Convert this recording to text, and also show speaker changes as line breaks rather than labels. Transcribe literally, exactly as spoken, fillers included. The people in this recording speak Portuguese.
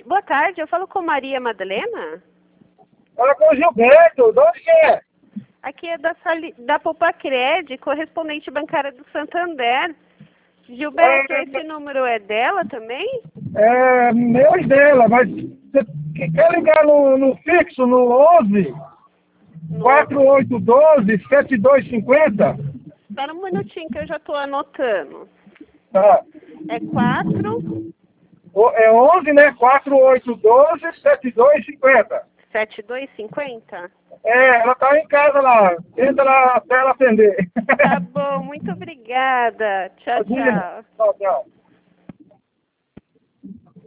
boa tarde, eu falo com Maria Madalena?
Fala com o Gilberto, de onde que é?
Aqui é da, Sali, da Popacred, correspondente bancária do Santander. Gilberto,
É,
esse número é dela também?
É, meu e dela, mas você quer ligar no, no fixo, no onze, quatro oito um dois, sete dois cinco zero?
Espera um minutinho que eu já estou anotando.
Tá.
É quatro
O- É onze, né? quatro oito um dois, sete dois cinco zero.
sete dois cinco zero?
É, ela tá em casa lá. Entra lá até ela atender.
Tá bom, muito obrigada. Tchau, tchau.
Tchau, tchau.